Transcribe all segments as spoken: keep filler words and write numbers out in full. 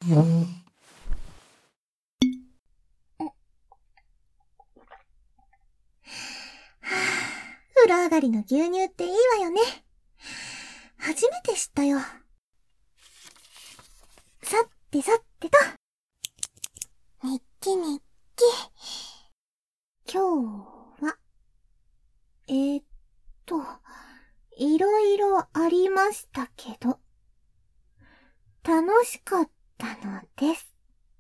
風呂上がりの牛乳っていいわよね。初めて知ったよ。さてさてと。日記日記。今日は、えー、っと、いろいろありましたけど、楽しかったのです。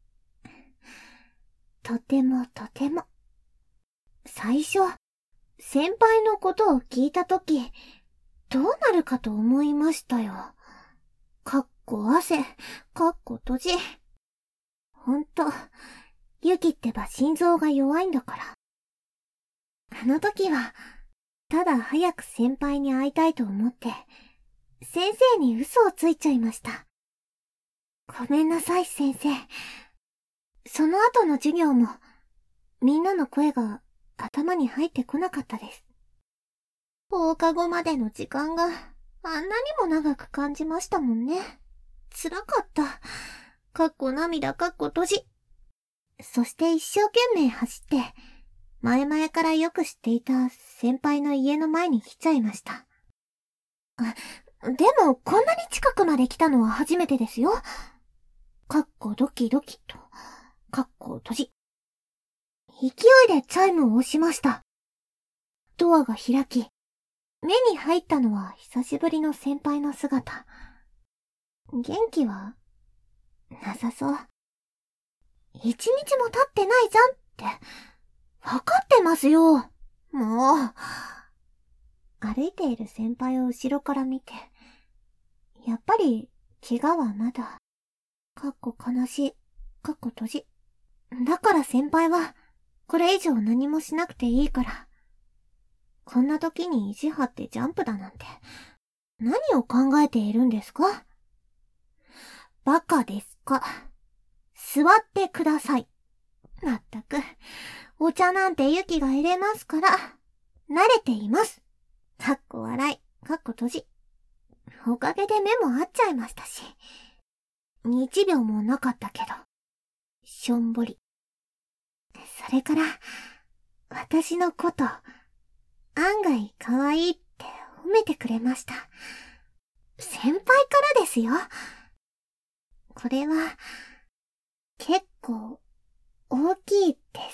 とてもとても。最初、先輩のことを聞いたとき、どうなるかと思いましたよ。かっこ汗、かっこ閉じ。ほんと、ユキってば心臓が弱いんだから。あの時は、ただ早く先輩に会いたいと思って、先生に嘘をついちゃいました。ごめんなさい先生。その後の授業も、みんなの声が頭に入ってこなかったです。放課後までの時間があんなにも長く感じましたもんね。辛かった。かっこ涙かっこ閉じ。そして一生懸命走って、前々からよく知っていた先輩の家の前に来ちゃいました。あ、でもこんなに近くまで来たのは初めてですよ。かっこドキドキと、かっこ閉じ。勢いでチャイムを押しました。ドアが開き、目に入ったのは久しぶりの先輩の姿。元気はなさそう。一日も経ってないじゃんって、わかってますよ。もう。歩いている先輩を後ろから見て、やっぱり怪我はまだ、かっこ悲しい、かっこ閉じ。だから先輩は、これ以上何もしなくていいから。こんな時に意地張ってジャンプだなんて、何を考えているんですか？バカですか？座ってください。まったく、お茶なんてユキが入れますから、慣れています。かっこ笑い、かっこ閉じ。おかげで目も合っちゃいましたし。一秒もなかったけど、しょんぼり。それから、私のこと、案外可愛いって褒めてくれました。先輩からですよ。これは、結構、大きいです。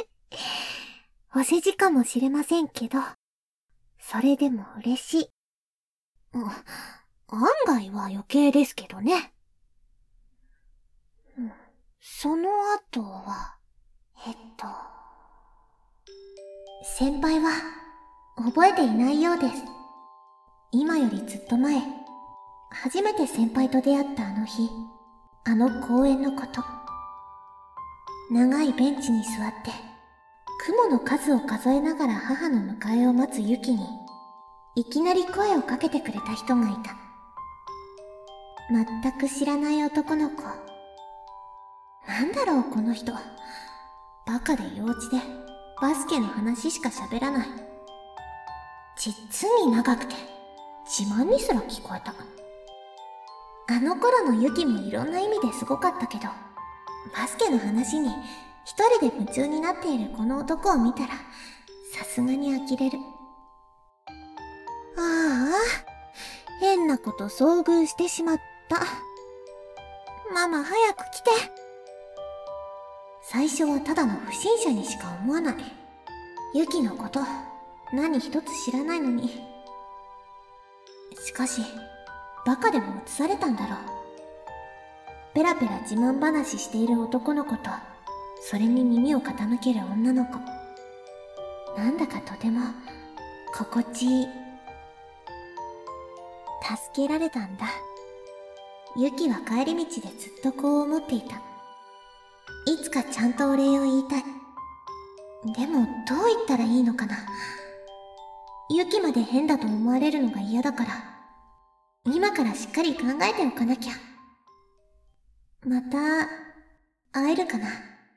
お世辞かもしれませんけど、それでも嬉しい。案外は余計ですけどね。その後は、えっと、先輩は覚えていないようです。今よりずっと前、初めて先輩と出会ったあの日、あの公園のこと。長いベンチに座って、雲の数を数えながら母の迎えを待つユキに、いきなり声をかけてくれた人がいた。全く知らない男の子。なんだろうこの人。バカで幼稚で、バスケの話しか喋らない。実に長くて、自慢にすら聞こえた。あの頃のユキもいろんな意味ですごかったけど、バスケの話に一人で夢中になっているこの男を見たら、さすがに呆れる。ああ、変なこと遭遇してしまった。ママ早く来て。最初はただの不審者にしか思わない。ユキのこと、何一つ知らないのに。しかし、バカでも映されたんだろう。ペラペラ自慢話している男の子と、それに耳を傾ける女の子。なんだかとても、心地いい。助けられたんだ。ユキは帰り道でずっとこう思っていた。いつかちゃんとお礼を言いたい。でも、どう言ったらいいのかな。ユキまで変だと思われるのが嫌だから、今からしっかり考えておかなきゃ。また、会えるかな。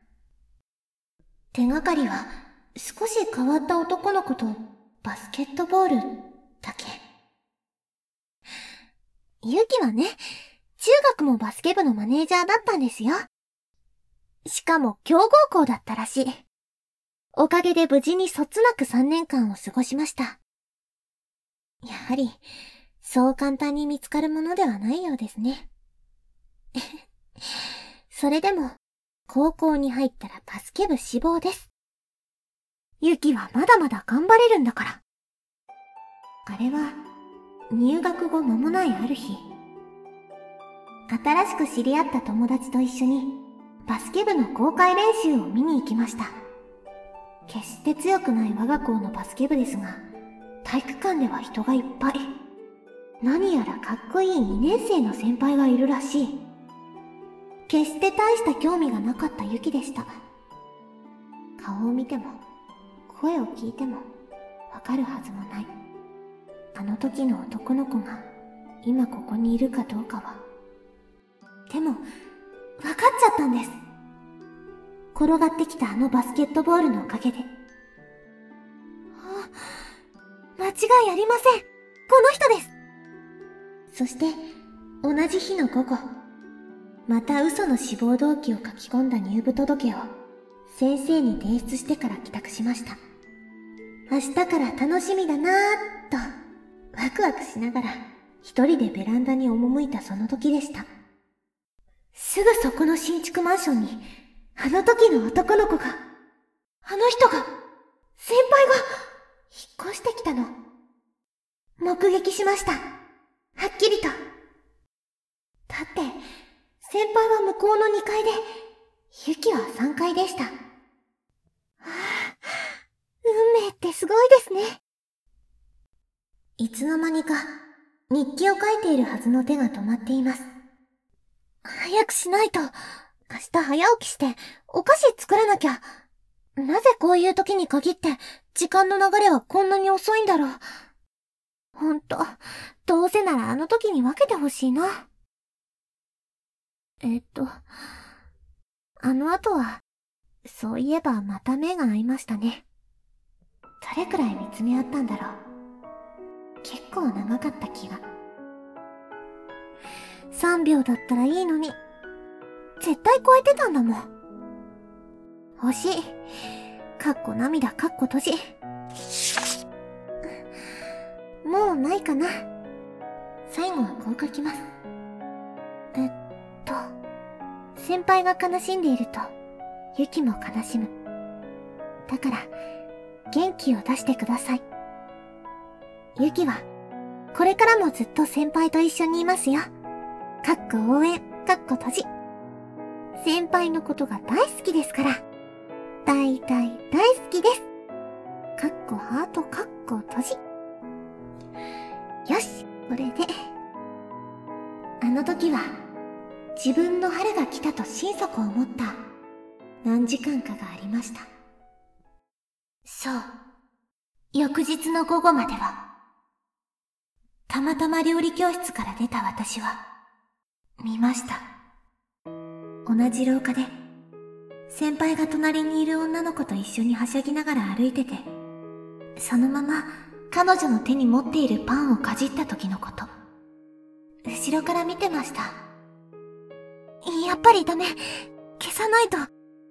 手がかりは、少し変わった男の子とバスケットボールだけ。ユキはね、 中学もバスケ部のマネージャーだったんですよ。しかも強豪校だったらしい。おかげで無事にそつなくさんねんかんを過ごしました。やはり、そう簡単に見つかるものではないようですね。それでも、高校に入ったらバスケ部志望です。ユキはまだまだ頑張れるんだから。あれは、入学後間もないある日、新しく知り合った友達と一緒に、バスケ部の公開練習を見に行きました。決して強くない我が校のバスケ部ですが、体育館では人がいっぱい。何やらかっこいいにねん生の先輩がいるらしい。決して大した興味がなかったユキでした。顔を見ても、声を聞いても、わかるはずもない。あの時の男の子が、今ここにいるかどうかは。でも、わかっちゃったんです。転がってきたあのバスケットボールのおかげで。あ、間違いありません。この人です。そして、同じ日の午後、また嘘の志望動機を書き込んだ入部届を先生に提出してから帰宅しました。明日から楽しみだなーっと、ワクワクしながら一人でベランダに赴いたその時でした。すぐそこの新築マンションに、あの時の男の子が、あの人が、先輩が、引っ越してきたの。目撃しました。はっきりと。だって、先輩は向こうのにかいで、ユキはさんがいでした。はあ、運命ってすごいですね。いつの間にか、日記を書いているはずの手が止まっています。早くしないと、明日早起きして、お菓子作らなきゃ。なぜこういう時に限って、時間の流れはこんなに遅いんだろう。ほんと、どうせならあの時に分けてほしいな。えっと、あの後は、そういえばまた目が合いましたね。どれくらい見つめ合ったんだろう。結構長かった気が。さんびょうだったらいいのに、絶対超えてたんだもん。惜しい。かっこ涙かっこ閉じ。もうないかな。最後はこう書きます。えっと、先輩が悲しんでいると、ユキも悲しむ。だから、元気を出してください。ユキは、これからもずっと先輩と一緒にいますよ。かっこ応援、かっこ閉じ。先輩のことが大好きですから。大大大好きです。かっこハートかっこ閉じ。よし、これで。あの時は、自分の春が来たと心底思った何時間かがありました。そう。翌日の午後までは、たまたま料理教室から出た私は、見ました。同じ廊下で、先輩が隣にいる女の子と一緒にはしゃぎながら歩いてて、そのまま彼女の手に持っているパンをかじった時のこと。後ろから見てました。やっぱりダメ。消さないと。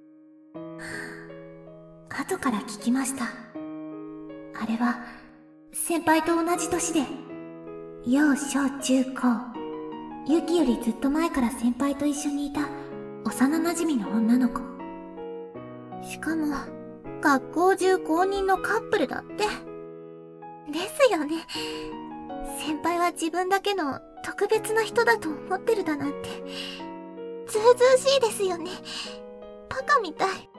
後から聞きました。あれは、先輩と同じ年で、幼小中高、ユキよりずっと前から先輩と一緒にいた幼馴染の女の子。しかも、学校中公認のカップルだって。ですよね。先輩は自分だけの特別な人だと思ってるだなんて。ずうずうしいですよね。バカみたい。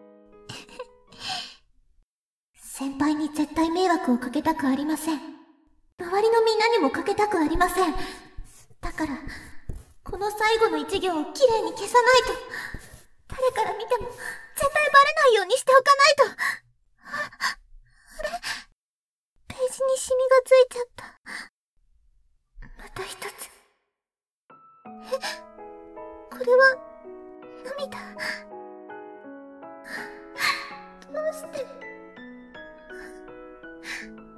先輩に絶対迷惑をかけたくありません。周りのみんなにもかけたくありません。だから、この最後の一行をきれいに消さないと。誰から見ても絶対バレないようにしておかないと。あ、あれ？ページにシミがついちゃった。また一つ。え、これは、涙。どうして。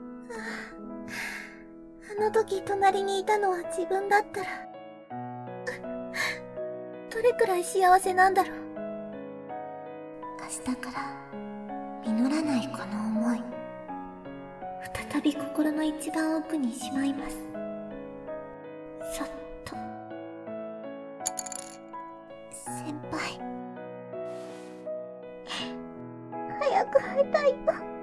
あの時隣にいたのは自分だったら、 どれくらい幸せなんだろう。明日から実らないこの思い、再び心の一番奥にしまいます。そっと。先輩、早く会いたいよ。